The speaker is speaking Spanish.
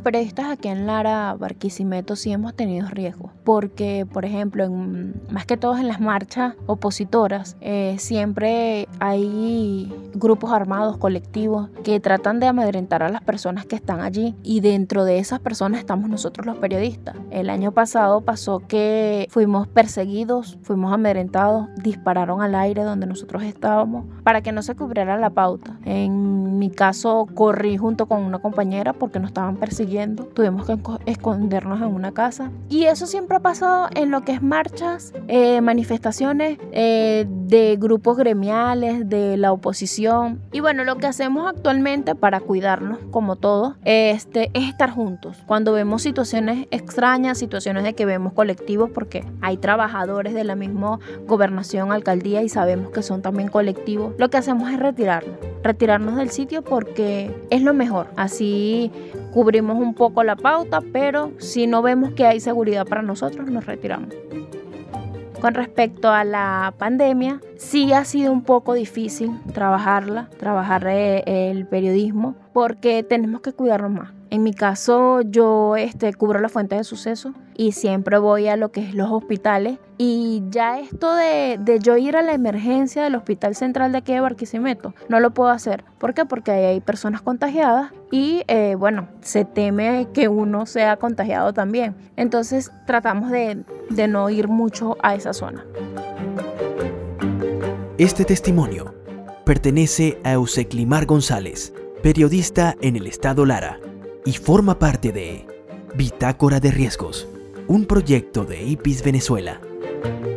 periodistas aquí en Lara, Barquisimeto, sí hemos tenido riesgos, porque, por ejemplo, más que todos en las marchas opositoras, siempre hay grupos armados, colectivos, que tratan de amedrentar a las personas que están allí, y dentro de esas personas estamos nosotros los periodistas. El año pasado pasó que fuimos perseguidos, fuimos amedrentados, dispararon al aire donde nosotros estábamos para que no se cubriera la pauta. En mi caso, corrí junto con una compañera porque nos estaban persiguiendo, tuvimos que escondernos en una casa, y eso siempre ha pasado en lo que es marchas, manifestaciones de grupos gremiales, de la oposición. Y bueno, lo que hacemos actualmente para cuidarnos, como todos, es estar juntos. Cuando vemos situaciones extrañas, situaciones de que vemos colectivos, porque hay trabajadores de la misma gobernación, alcaldía, y sabemos que son también colectivos, lo que hacemos es retirarnos del sitio, porque es lo mejor. Así cubrimos un poco la pauta, pero si no vemos que hay seguridad para nosotros, nos retiramos. Con respecto a la pandemia, sí ha sido un poco difícil trabajar el periodismo, porque tenemos que cuidarnos más. En mi caso, yo cubro la fuente de sucesos y siempre voy a lo que es los hospitales, y ya esto de yo ir a la emergencia del Hospital Central de aquí de Barquisimeto no lo puedo hacer. ¿Por qué? Porque ahí hay personas contagiadas y se teme que uno sea contagiado también. Entonces tratamos de no ir mucho a esa zona. Este testimonio pertenece a Euseclimar González, periodista en el estado Lara, y forma parte de Bitácora de Riesgos, un proyecto de IPIS Venezuela.